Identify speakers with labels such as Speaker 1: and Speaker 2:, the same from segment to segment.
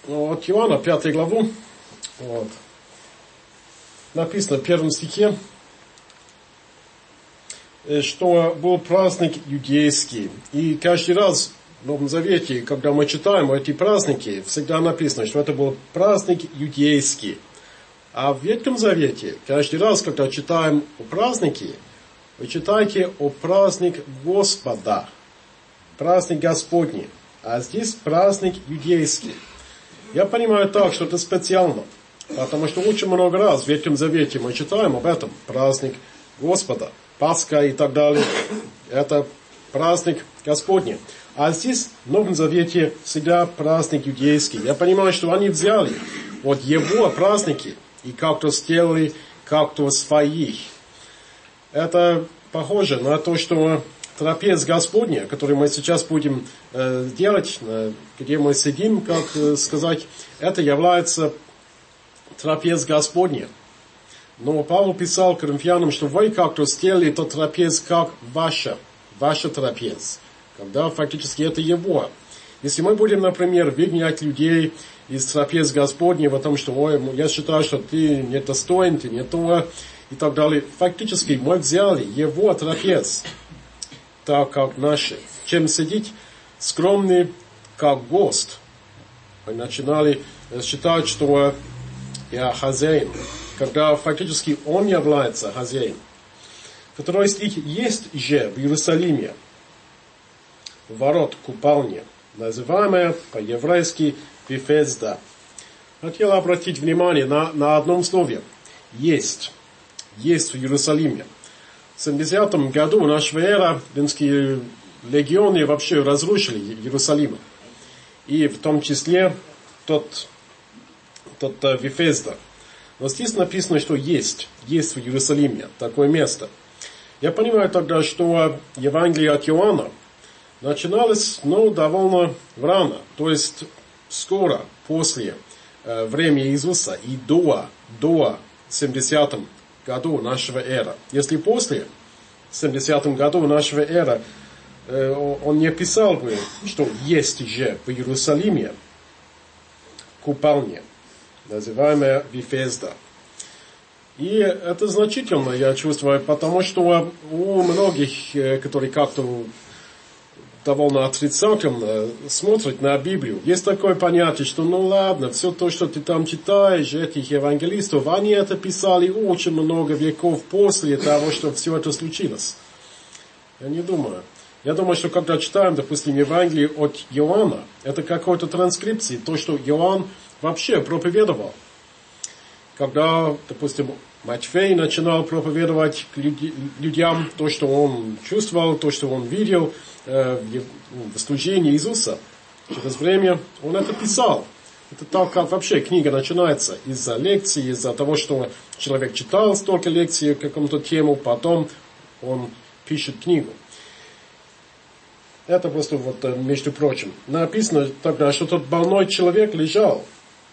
Speaker 1: от Иоанна, 5 главу. Вот. Написано в 1 стихе, что был праздник юдейский. И каждый раз в Новом Завете, когда мы читаем эти праздники, всегда написано, что это был праздник юдейский. А в Ветхом Завете, каждый раз, когда читаем о празднике, вы читаете о праздник Господа, праздник Господний. А здесь праздник юдейский. Я понимаю так, что это специально, потому что очень много раз в Ветхом Завете мы читаем об этом. Праздник Господа, Пасха и так далее. Это праздник Господний. А здесь в Новом Завете всегда праздник юдейский. Я понимаю, что они взяли вот его праздники и как-то сделали как-то своих. Это похоже на то, что трапез Господня, который мы сейчас будем делать, где мы сидим, как сказать, это является трапез Господня. Но Павел писал Коринфянам, что вы как-то сделали этот трапез как ваша трапез, когда фактически это его. Если мы будем, например, обвинять людей из трапез Господня в том, что ой, я считаю, что ты недостоин, ты не то, и так далее, фактически мы взяли его трапез, так как наши, чем сидеть скромный, как гость. Мы начинали считать, что я хозяин, когда фактически он является хозяином. Второй стих: есть же в Иерусалиме ворот купальня, называемая по-еврейски Вифезда. Хотел обратить внимание на одном слове. Есть в Иерусалиме. В 70 году нашего эра римские легионы вообще разрушили Иерусалим. И в том числе тот Вифезда. Но здесь написано, что есть в Иерусалиме такое место. Я понимаю тогда, что Евангелие от Иоанна начиналось, довольно рано. То есть скоро, после времени Иисуса и до 70 году нашего эра. Если после 70 году нашего эра он не писал бы, что есть же в Иерусалиме купальня, называемая Вифезда. И это значительно, я чувствую, потому что у многих, которые как-то довольно отрицательно смотрят на Библию, есть такое понятие, что ладно, все то, что ты там читаешь, этих евангелистов, они это писали очень много веков после того, что все это случилось. Я не думаю. Я думаю, что когда читаем, допустим, Евангелие от Иоанна, это какой-то транскрипции, то, что Иоанн вообще проповедовал. Когда, допустим, Матфей начинал проповедовать людям то, что он чувствовал, то, что он видел в служении Иисуса, через время он это писал. Это так, как вообще книга начинается. Из-за лекций, из-за того, что человек читал столько лекций по какому-то тему, потом он пишет книгу. Это просто между прочим. Написано тогда, что тот больной человек лежал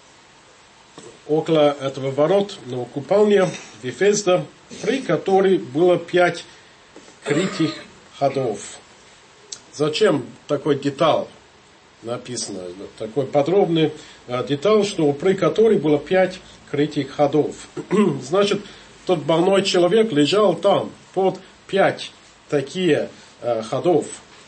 Speaker 1: около этого ворот, купальня Вифезда, при которой было 5 крытых ходов. Зачем такой деталь написано? Такой подробный деталь, что при которой было 5 крытых ходов. Значит, тот больной человек лежал там под 5 такие ходов.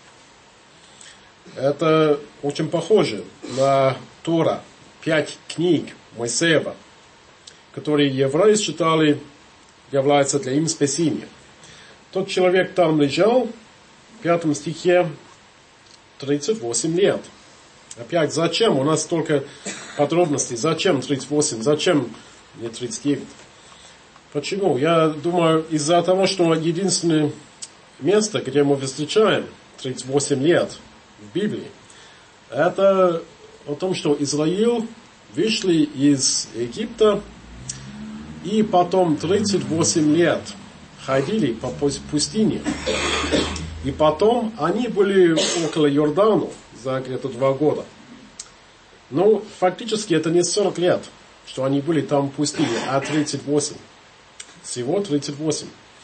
Speaker 1: Это очень похоже на Тора, 5 книг Моисеева, которые евреи считали являются для им спасением. Тот человек там лежал, в 5 стихе, 38 лет. Опять, зачем? У нас столько подробностей. Зачем 38? Зачем не 39? Почему? Я думаю, из-за того, что единственное место, где мы встречаем 38 лет в Библии, это о том, что Израиль вышли из Египта и потом 38 лет ходили по пустыне. И потом они были около Иордана за где-то 2 года. Но фактически это не 40 лет, что они были там в пустыне, а 38. Всего 38.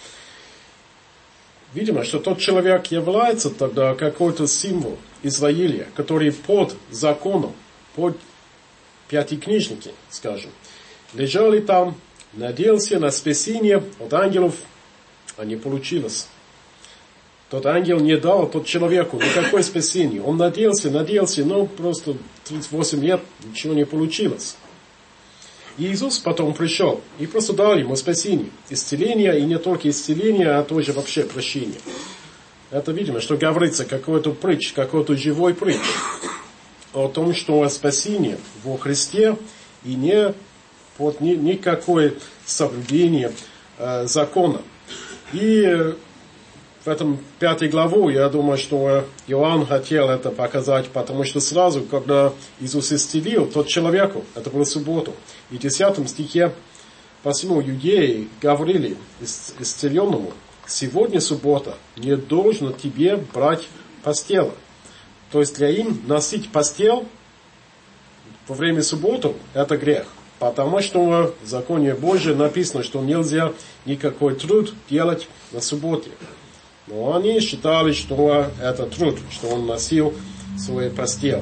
Speaker 1: Видимо, что тот человек является тогда какой-то символ Израиля, который под законом, под пятикнижники, скажем, лежали там, надеялся на спасение от ангелов, а не получилось. Тот ангел не дал тот человеку никакое спасение. Он надеялся, но просто 38 лет ничего не получилось. И Иисус потом пришел и просто дал ему спасение, исцеление, и не только исцеление, а тоже вообще прощение. Это видимо, что говорится какой-то притч, какой-то живой притч о том, что спасение во Христе и не под никакое соблюдение закона. И в этом 5 главу, я думаю, что Иоанн хотел это показать, потому что сразу, когда Иисус исцелил тот человеку, это было в субботу, и в 10 стихе, посему иудеи говорили исцеленному: сегодня суббота, не должно тебе брать постела. То есть для им носить постел во время субботы это грех. Потому что в законе Божьем написано, что нельзя никакой труд делать на субботе. Но они считали, что это труд, что он носил свой постель.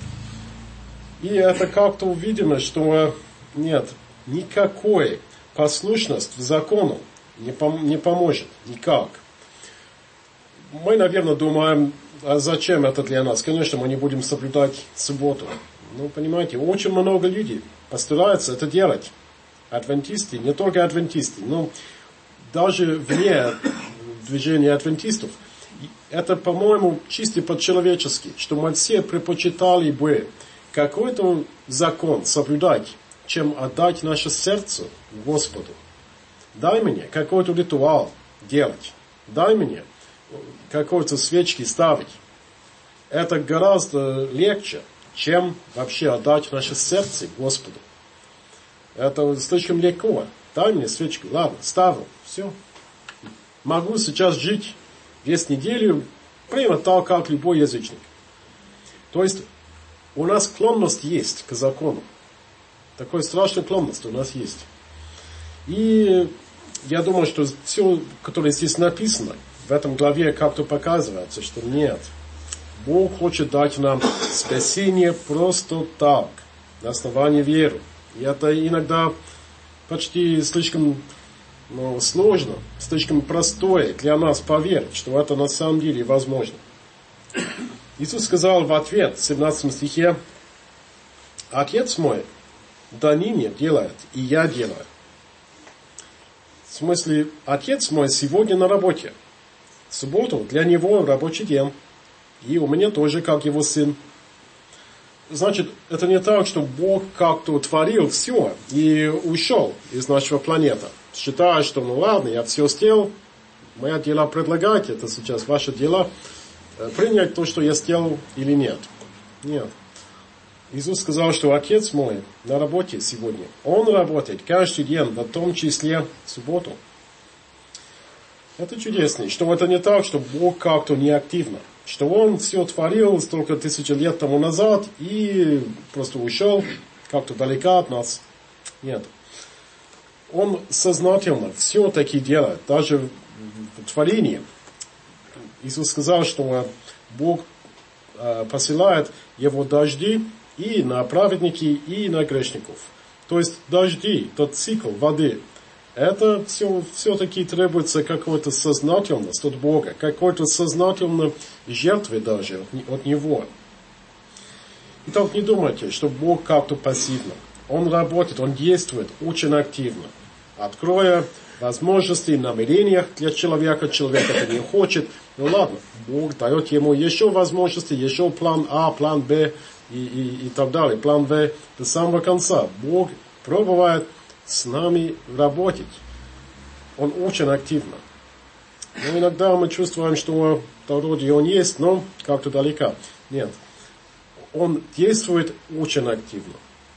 Speaker 1: И это как-то видимо, что нет, никакой послушность в закону не поможет никак. Мы, наверное, думаем, а зачем это для нас? Конечно, мы не будем соблюдать субботу. Ну, понимаете, очень много людей постараются это делать. Адвентисты, не только адвентисты, но даже вне движения адвентистов. Это, по-моему, чисто по-человечески, что мы все предпочитали бы какой-то закон соблюдать, чем отдать наше сердце Господу. Дай мне какой-то ритуал делать. Дай мне какой-то свечки ставить. Это гораздо легче, чем вообще отдать наше сердце Господу. Это слишком легко. Дай мне свечку. Ладно, ставлю. Все. Могу сейчас жить весь неделю прямо так, как любой язычник. То есть у нас склонность есть к закону. Такая страшная склонность у нас есть. И я думаю, что все, которое здесь написано, в этом главе как-то показывается, что нет. Бог хочет дать нам спасение просто так, на основании веры. И это иногда почти слишком сложно, слишком простое для нас поверить, что это на самом деле возможно. Иисус сказал в ответ в 17 стихе: «Отец мой до ныне делает, и я делаю». В смысле, Отец мой сегодня на работе. В субботу для него рабочий день. И у меня тоже, как его сын. Значит, это не так, что Бог как-то творил все и ушел из нашего планеты. Считая, что ну ладно, я все сделал, мои дела предлагать, это сейчас ваши дела, принять то, что я сделал или нет. Нет. Иисус сказал, что Отец мой на работе сегодня. Он работает каждый день, в том числе в субботу. Это чудесно, что это не так, что Бог как-то неактивно. Что Он все творил столько тысяч лет тому назад и просто ушел как-то далеко от нас. Нет. Он сознательно все-таки делает, даже в творении. Иисус сказал, что Бог посылает Его дожди и на праведники, и на грешников. То есть дожди, тот цикл воды, это все-таки требуется какой-то сознательность от Бога, какой-то сознательной жертвы даже от Него. Итак, не думайте, что Бог как-то пассивно. Он работает, Он действует очень активно, откроя возможности, намерения для человека. Человек это не хочет. Ну ладно, Бог дает ему еще возможности, еще план А, план Б и так далее. План В до самого конца. Бог пробует с нами работать. Он очень активно. Но иногда мы чувствуем, что вроде он есть, но как-то далеко. Нет. Он действует очень активно.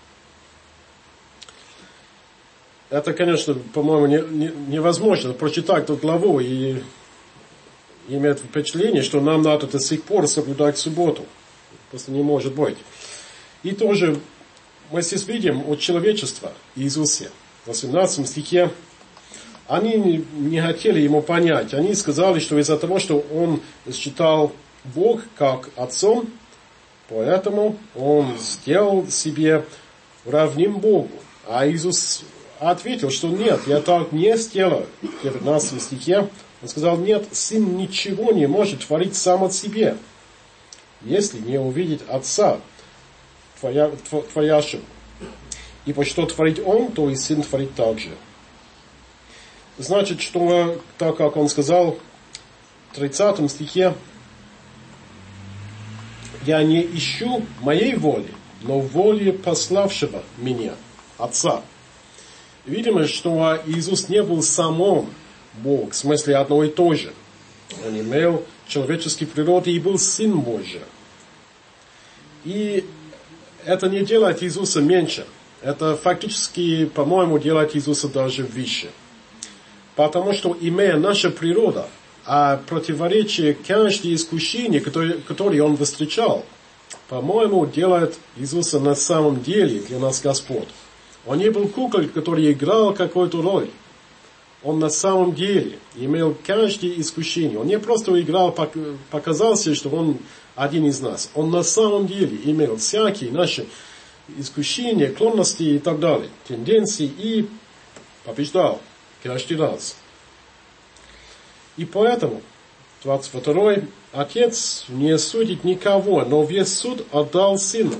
Speaker 1: Это, конечно, по-моему, невозможно прочитать эту главу и иметь впечатление, что нам надо до сих пор соблюдать субботу. Просто не может быть. И тоже мы здесь видим от человечества Иисуса. В 18 стихе они не хотели ему понять. Они сказали, что из-за того, что он считал Бог как отцом, поэтому он сделал себе равним Богу. А Иисус ответил, что нет, я так не сделаю. В 19 стихе он сказал, нет, Сын ничего не может творить сам от себя, если не увидит Отца творящего. Ибо что творит Он, то и Сын творит так же. Значит, что, так как он сказал в 30 стихе, я не ищу моей воли, но воли пославшего меня, Отца. Видимо, что Иисус не был самым Бог, в смысле одно и то же. Он имел человеческую природу и был Сын Божий. И это не делает Иисуса меньше. Это фактически, по-моему, делает Иисуса даже выше. Потому что, имея нашу природу, а противоречие каждое искушение, которое он встречал, по-моему, делает Иисуса на самом деле для нас Господь. Он не был куклой, который играл какую-то роль. Он на самом деле имел каждое искушение. Он не просто играл, показался, что он один из нас. Он на самом деле имел всякие наши искушения, склонности и так далее, тенденции, и побеждал каждый раз. И поэтому, 22 Отец не судит никого, но весь суд отдал Сыну.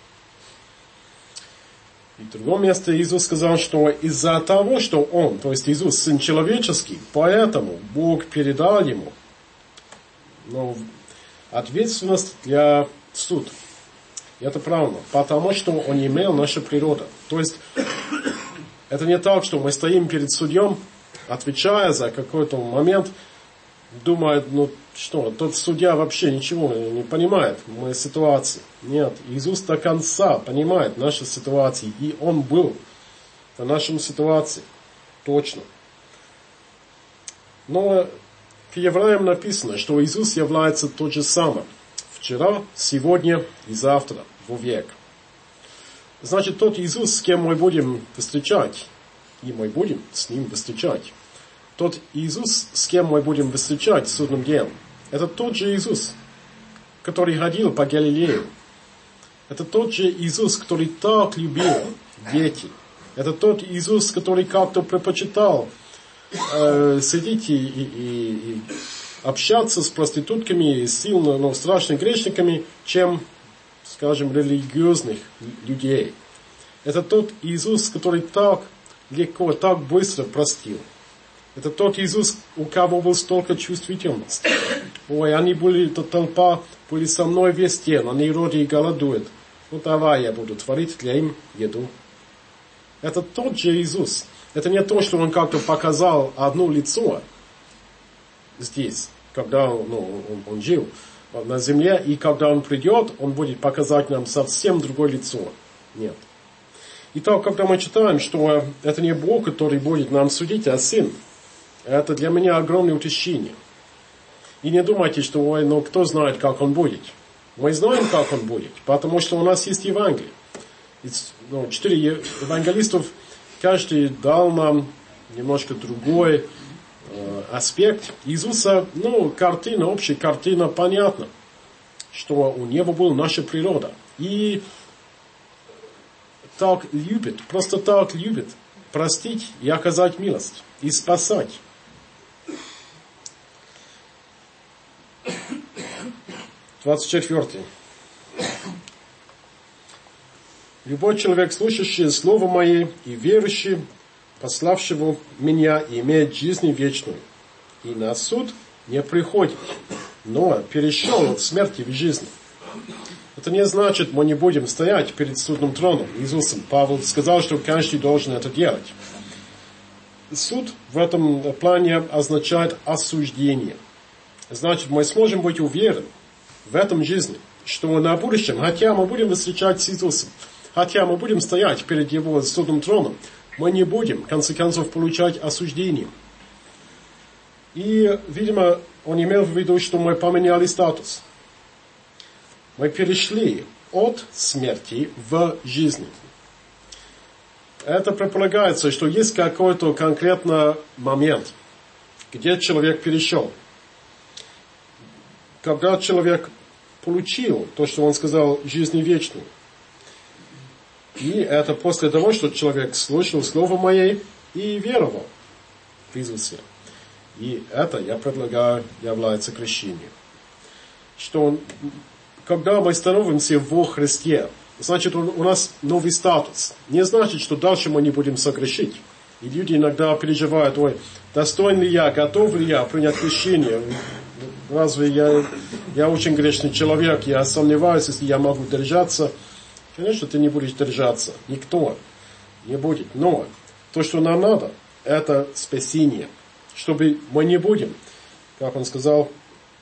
Speaker 1: И в другом месте Иисус сказал, что из-за того, что Он, то есть Иисус, Сын человеческий, поэтому Бог передал Ему ответственность для суда. И это правильно, потому что Он имел нашу природу. То есть, это не так, что мы стоим перед судьем, отвечая за какой-то момент, думая, тот судья вообще ничего не понимает в моей ситуации. Нет, Иисус до конца понимает наши ситуации, и Он был в нашей ситуации. Точно. Но к Евреям написано, что Иисус является тот же самый. Вчера, сегодня и завтра, вовек. Значит, тот Иисус, с кем мы будем встречать, и мы будем с Ним встречать. Тот Иисус, с кем мы будем встречать в судном дне, это тот же Иисус, который ходил по Галилею. Это тот же Иисус, который так любил дети. Это тот Иисус, который как-то предпочитал сидеть и общаться с проститутками, сильно, страшными грешниками, чем, скажем, религиозных людей. Это тот Иисус, который так легко, так быстро простил. Это тот Иисус, у кого был столько чувствительности. Ой, они были, толпа, были со мной весь день, они вроде и голодуют. Давай я буду творить для им еду. Это тот же Иисус. Это не то, что Он как-то показал одно лицо здесь, когда он жил на земле, и когда Он придет, Он будет показать нам совсем другое лицо. Нет. Итак, когда мы читаем, что это не Бог, который будет нам судить, а Сын, это для меня огромное утешение. И не думайте, что кто знает, как Он будет. Мы знаем, как Он будет, потому что у нас есть Евангелие. 4 евангелистов, каждый дал нам немножко другой аспект. Иисуса, картина, общая картина понятна, что у Него была наша природа. И так любит, просто так любит простить и оказать милость, и спасать. Двадцать 24. Любой человек, слушающий Слово Мое и верующий, пославшего Меня, имеет жизнь вечную, и на суд не приходит, но перешел от смерти в жизнь. Это не значит, мы не будем стоять перед судным троном Иисусом. Павел сказал, что каждый должен это делать. Суд в этом плане означает осуждение. Значит, мы сможем быть уверены в этом жизни, что на будущем, хотя мы будем встречать с Иисусом, хотя мы будем стоять перед Его судным троном, мы не будем, в конце концов, получать осуждение. И, видимо, он имел в виду, что мы поменяли статус. Мы перешли от смерти в жизнь. Это предполагается, что есть какой-то конкретный момент, где человек перешел. Когда человек получил то, что он сказал, жизнь вечную. И это после того, что человек слушал Слово Мое и веровал в Иисуса. И это, я предлагаю, является крещением. Что когда мы становимся во Христе, значит, у нас новый статус. Не значит, что дальше мы не будем согрешить. И люди иногда переживают, ой, достоин ли я, готов ли я принять крещение? Разве я очень грешный человек, я сомневаюсь, если я могу держаться. Конечно, ты не будешь держаться. Никто не будет. Но то, что нам надо, это спасение. Чтобы мы не будем, как он сказал,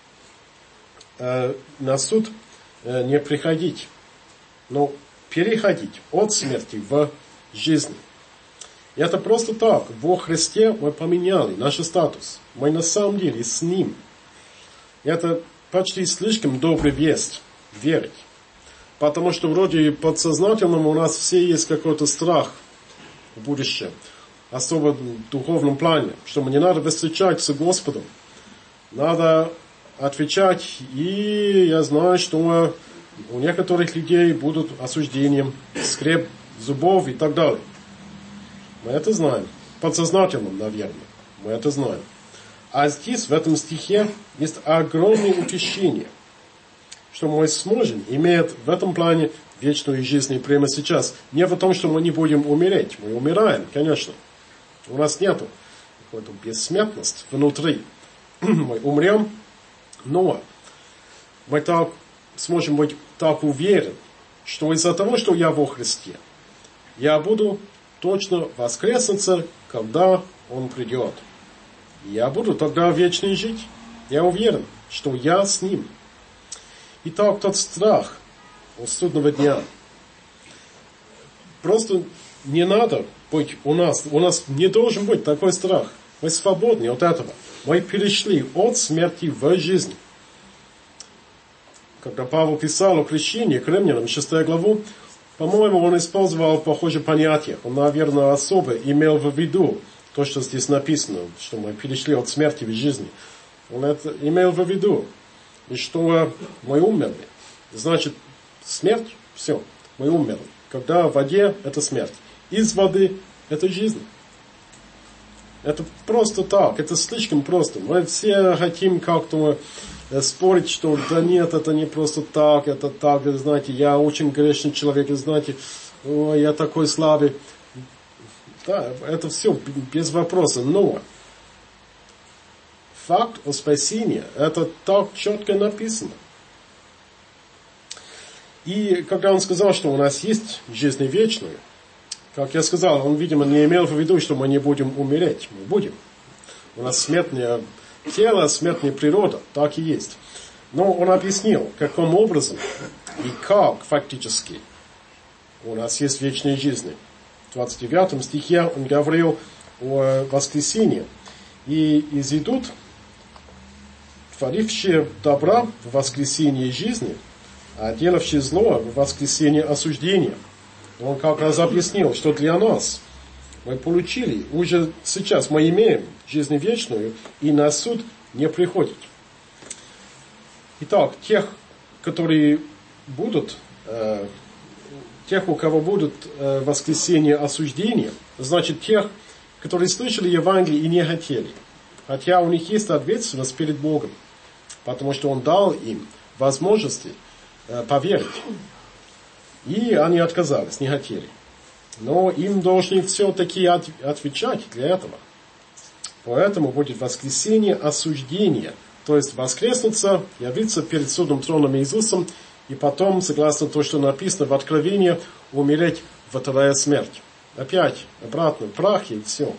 Speaker 1: на суд не приходить, но переходить от смерти в жизнь. И это просто так. Во Христе мы поменяли наш статус. Мы на самом деле с Ним. И это почти слишком добрая весть верить. Потому что вроде подсознательно у нас все есть какой-то страх в будущем. Особо в духовном плане. Что мне надо встречать с Господом. Надо отвечать. И я знаю, что у некоторых людей будут осуждением, скреп зубов и так далее. Мы это знаем. Подсознательно, наверное. Мы это знаем. А здесь, в этом стихе, есть огромное утешение. Что мы сможем иметь в этом плане вечную жизнь прямо сейчас. Не в том, что мы не будем умереть. Мы умираем, конечно. У нас нету какой-то бессмертности внутри. Мы умрем, но мы так сможем быть так уверены, что из-за того, что я во Христе, я буду точно воскреснуться, когда Он придет. Я буду тогда вечно жить. Я уверен, что я с Ним. Итак, тот страх от судного дня. Просто не надо быть у нас. У нас не должен быть такой страх. Мы свободны от этого. Мы перешли от смерти в жизнь. Когда Павел писал о крещении к Римлянам, 6 главу, по-моему, он использовал похожее понятие. Он, наверное, особо имел в виду то, что здесь написано, что мы перешли от смерти в жизнь. Он это имел в виду. И что мы умерли. Значит, смерть, все, мы умерли. Когда в воде, это смерть. Из воды, это жизнь. Это просто так, это слишком просто. Мы все хотим как-то спорить, что да нет, это не просто так, это так, знаете, я очень грешный человек, знаете, ой, я такой слабый. Да, это все без вопроса, но факт о спасении, это так четко написано. И когда он сказал, что у нас есть жизнь вечная, как я сказал, он, видимо, не имел в виду, что мы не будем умереть. Мы будем. У нас смертное тело, смертная природа, так и есть. Но он объяснил, каким образом и как фактически у нас есть вечная жизнь. В 29 стихе он говорил о воскресении. И изыдут, творившие добра в воскресении жизни, а делавшие зло в воскресении осуждения. Он как раз объяснил, что для нас мы получили, уже сейчас мы имеем жизнь вечную, и на суд не приходит. Итак, тех, которые будут, тех, у кого будут воскресение осуждения, значит тех, которые слышали Евангелие и не хотели. Хотя у них есть ответственность перед Богом, потому что Он дал им возможности поверить. И они отказались, не хотели. Но им должны все-таки отвечать для этого. Поэтому будет воскресение осуждения. То есть воскреснуться, явиться перед судом троном Иисусом, и потом, согласно тому, что написано в Откровении, умереть вторая смерть. Опять, обратно, в прахе и все.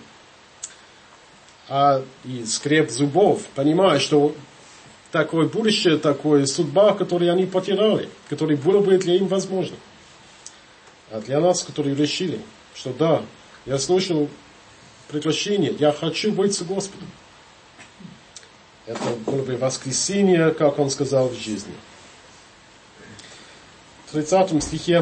Speaker 1: И скреп зубов, понимая, что такое будущее, такая судьба, которую они потеряли, которая была бы для них возможна. А для нас, которые решили, что да, я слышал приглашение, я хочу быть с Господом. Это было бы воскресение, как он сказал, в жизни. В 30 стихе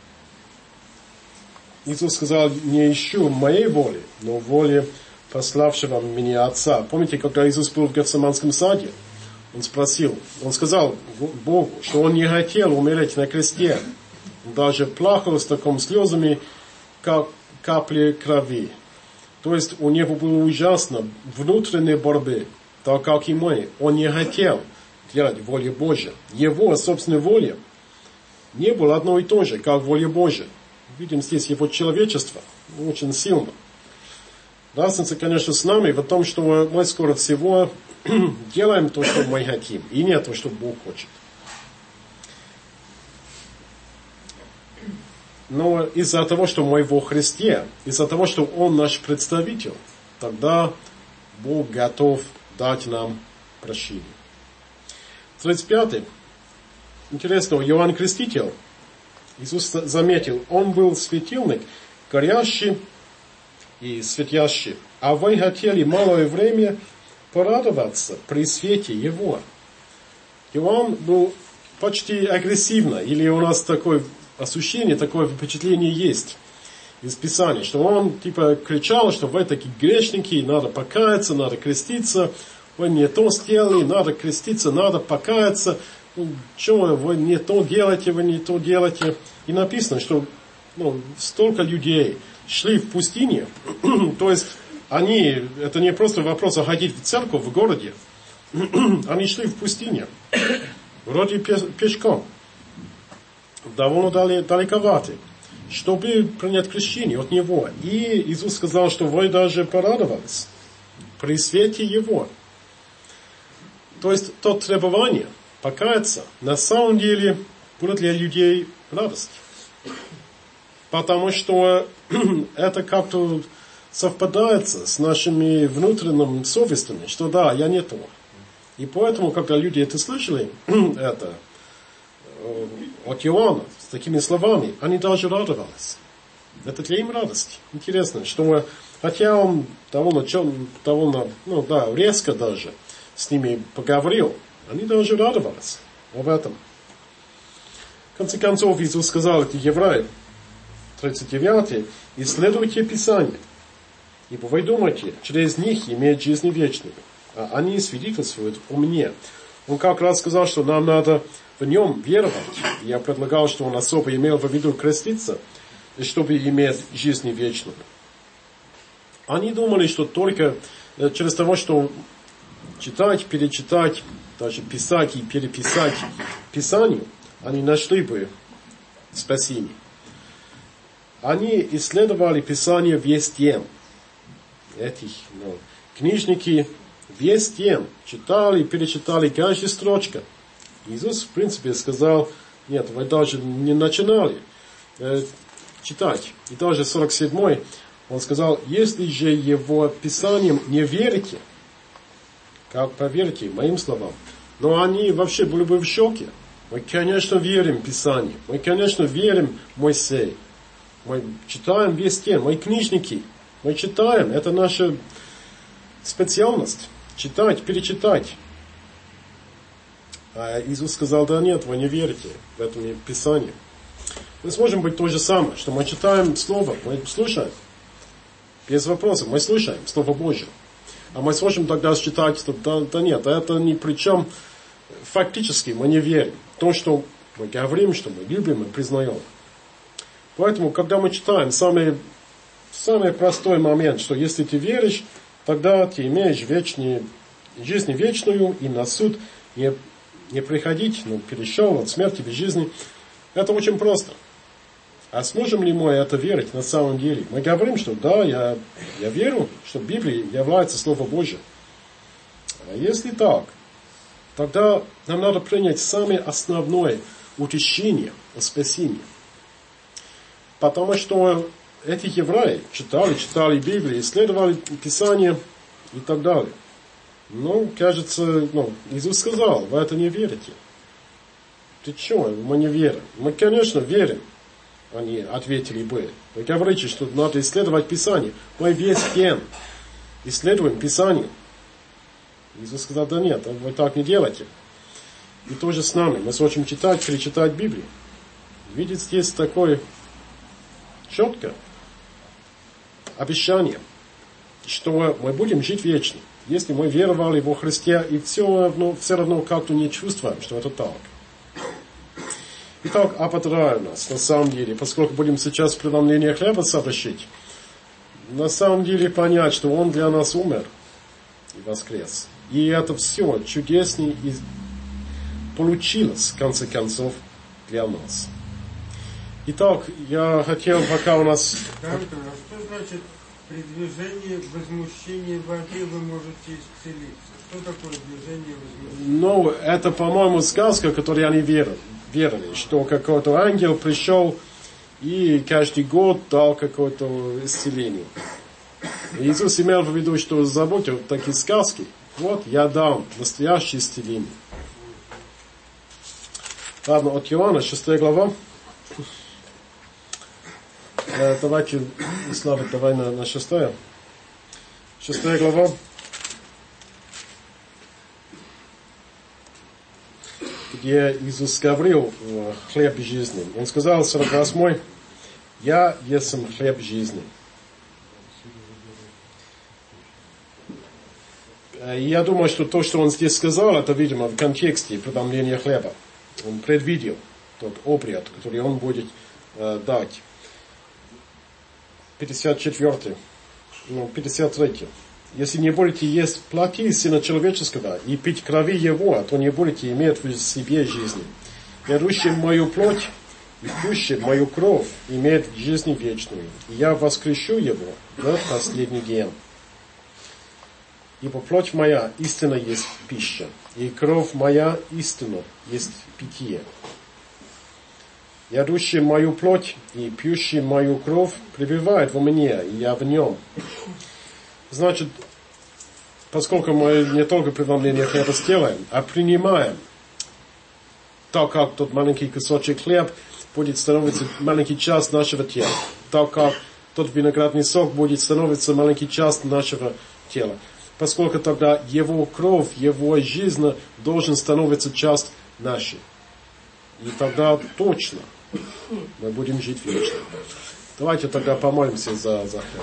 Speaker 1: Иисус сказал, не ищу моей воли, но воли пославшего меня Отца. Помните, когда Иисус был в Гефсиманском саде? Он сказал Богу, что Он не хотел умереть на кресте. даже плакал с такими слезами, как капли крови. То есть у него было ужасно внутренней борьбы, так как и мы. Он не хотел делать волю Божию. Его собственная воля не была одно и то же, как воля Божия. Видим здесь его человечество очень сильно. Разница, конечно, с нами в том, что мы скоро всего делаем то, что мы хотим, и не то, что Бог хочет. Но из-за того, что мы во Христе, из-за того, что Он наш представитель, тогда Бог готов дать нам прощение. 35. Интересно, Иоанн Креститель, Иисус заметил, он был светильник, горящий и светящий, а вы хотели малое время порадоваться при свете Его. Иоанн был почти агрессивно, или у нас такое ощущение, такое впечатление есть из Писания, что он типа кричал, что вы такие грешники, надо покаяться, надо креститься, вы не то сделали, надо креститься, надо покаяться, что вы не то делаете, вы не то делаете. И написано, что столько людей шли в пустыне, то есть это не просто вопрос ходить в церковь в городе, они шли в пустыне, вроде пешком, довольно далековато, чтобы принять крещение от Него. И Иисус сказал, что вы даже порадовались при свете Его. То есть то требование покаяться на самом деле будет для людей радость. Потому что это как-то совпадает с нашими внутренними совестями, что да, я не то. И поэтому, когда люди это слышали, это от Иоанна, с такими словами, они даже радовались. Это для им радость. Интересно, что хотя он довольно резко даже с ними поговорил, они даже радовались об этом. В конце концов, Иисус сказал это евреям, 39, исследуйте Писание, ибо вы думаете, через них иметь жизнь вечную, а они свидетельствуют о мне. Он как раз сказал, что нам надо в нем веровать. Я предлагал, что он особо имел в виду креститься, чтобы иметь жизнь вечную. Они думали, что только через того, что читать, перечитать, даже писать и переписать Писанию, они нашли бы спасение. Они исследовали Писание весь день. Книжники весь день читали, перечитали каждую строчку. Иисус, в принципе, сказал, нет, вы даже не начинали читать. И даже 47-й, он сказал, если же его Писанием не верите, как поверьте моим словам. Но они вообще были бы в шоке. Мы, конечно, верим Писанию. Мы, конечно, верим Моисею. Мы читаем весь день. Мы книжники. Мы читаем. Это наша специальность. Читать, перечитать. А Иисус сказал, да нет, вы не верите в это Писание. Мы сможем быть то же самое, что мы читаем Слово, мы слушаем. Без вопросов, мы слушаем Слово Божье. А мы сможем тогда считать, что да нет, это ни при чем. Фактически мы не верим в то, что мы говорим, что мы любим и признаем. Поэтому, когда мы читаем, самый простой момент, что если ты веришь, тогда ты имеешь жизнь вечную, и на суд не приходить, перешел от смерти без жизни. Это очень просто. А сможем ли мы это верить на самом деле? Мы говорим, что да, я верю, что Библия является Слово Божье. А если так, тогда нам надо принять самое основное утешение о спасении. Потому что эти евреи читали Библию, исследовали Писание и так далее. Кажется, Иисус сказал, вы это не верите. Ты что, мы не верим? Мы, конечно, верим. Они ответили бы. Вы говорите, что надо исследовать Писание. Мы весь день исследуем Писание. Иисус сказал, да нет, вы так не делаете. И то же с нами. Мы сможем читать, перечитать Библию. Видите, здесь такое четкое обещание, что мы будем жить вечно, если мы веровали во Христе и все равно как-то не чувствуем, что это так. Итак, апотрай нас, на самом деле, поскольку будем сейчас преломление хлеба совершить, на самом деле понять, что Он для нас умер и воскрес. И это все чудеснее и получилось, в конце концов, для нас. Итак, я хотел, пока у нас...
Speaker 2: Антон, а что значит при движении возмущения воды вы можете исцелиться? Что такое движение возмущения?
Speaker 1: Ну, это, по-моему, сказка, которой они верили, что какой-то ангел пришел и каждый год дал какое-то исцеление. Иисус имел в виду, что забудьте такие сказки. Вот, я дам настоящее исцеление. Ладно, от Иоанна, 6 глава. Давайте, Слава, давай на 6. 6 глава. Где Иисус говорил хлеб жизни. Он сказал, 48, «Я есмь хлеб жизни». И я думаю, что то, что он здесь сказал, это, видимо, в контексте преломления хлеба. Он предвидел тот обряд, который он будет дать. 53. 53. Если не будете есть плоти Сына Человеческого и пить крови Его, то не будете иметь в себе жизни. Верующий в мою плоть и пьющий мою кровь имеет жизнь вечную. И я воскрешу его в последний день. Ибо плоть моя истинно есть пища, и кровь моя истинно есть питье. Ядущий мою плоть и пьющий мою кровь пребывает во мне, и я в нем. Значит, поскольку мы не только преломление хлеба сделаем, а принимаем, так как тот маленький кусочек хлеб будет становиться маленький часть нашего тела, так как тот виноградный сок будет становиться маленький часть нашего тела, поскольку тогда его кровь, его жизнь должен становиться часть нашей. И тогда точно мы будем жить вечно. Давайте тогда помолимся за хлеб.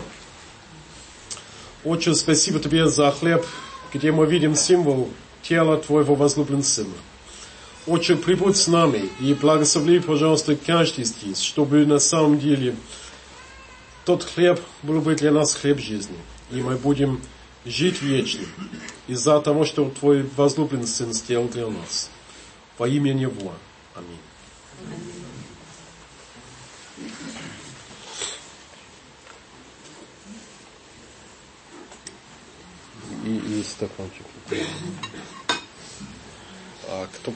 Speaker 1: Отче, спасибо Тебе за хлеб, где мы видим символ тела Твоего возлюбленного Сына. Отче, прибудь с нами и благослови, пожалуйста, каждый здесь, чтобы на самом деле тот хлеб был бы для нас хлеб жизни. И мы будем жить вечно из-за того, что Твой возлюбленный Сын сделал для нас. Во имя Него. Аминь. И стаканчик. А кто?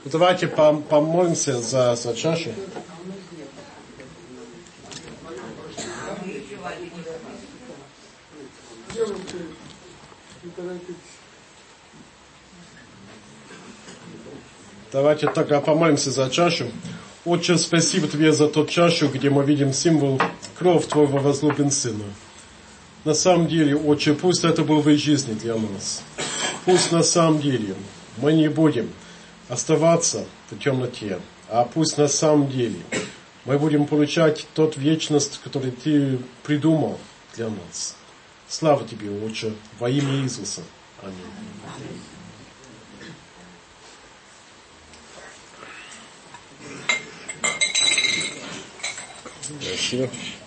Speaker 1: Давайте помолимся за чашу. Давайте тогда помолимся за чашу. Отче, спасибо Тебе за ту чашу, где мы видим символ кровь Твоего возлюбленного Сына. На самом деле, Отче, пусть это было в жизни для нас. Пусть на самом деле мы не будем оставаться в темноте, а пусть на самом деле мы будем получать тот вечность, который Ты придумал для нас. Слава Тебе, Отче, во имя Иисуса. Аминь. Спасибо.